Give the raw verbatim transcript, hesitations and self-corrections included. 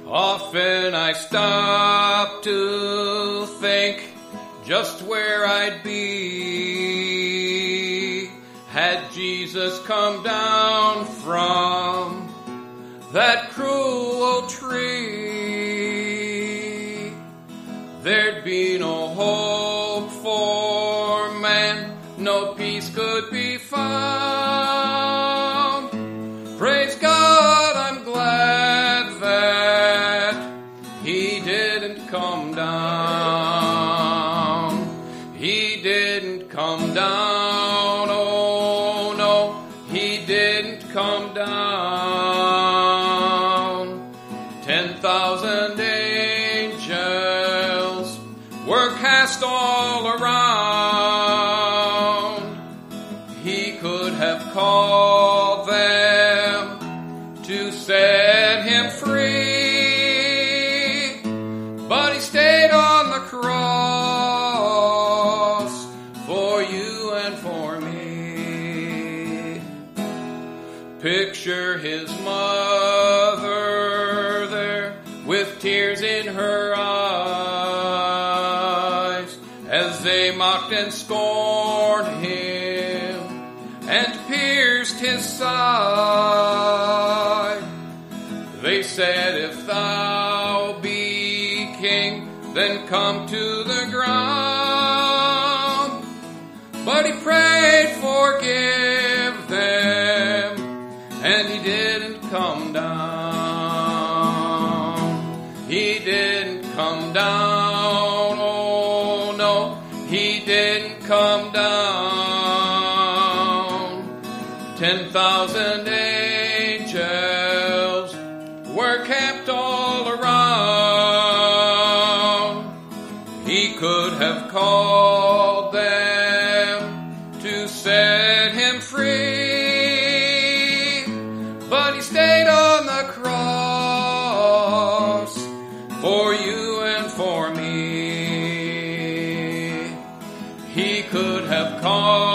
Often I stop to think just where I'd be had Jesus come down from that cruel old tree. There'd be no hope for man, no peace could be found. Praise God, I'm glad that he didn't come down. He didn't come down, oh no, he didn't come down. Ten thousand angels were cast all around. He could have called them to set him free, but he stayed on the cross for you and for me. Picture his mother there with tears in her eyes as they mocked and scorned him and pierced his side. They said, if thou be king, then come to the ground. But he prayed, forgive them, and he didn't come down. He didn't come down, oh no, he didn't come down. Ten thousand angels were camped all around. He could have called them to set him free, but he stayed on the cross for you and for me. He could have called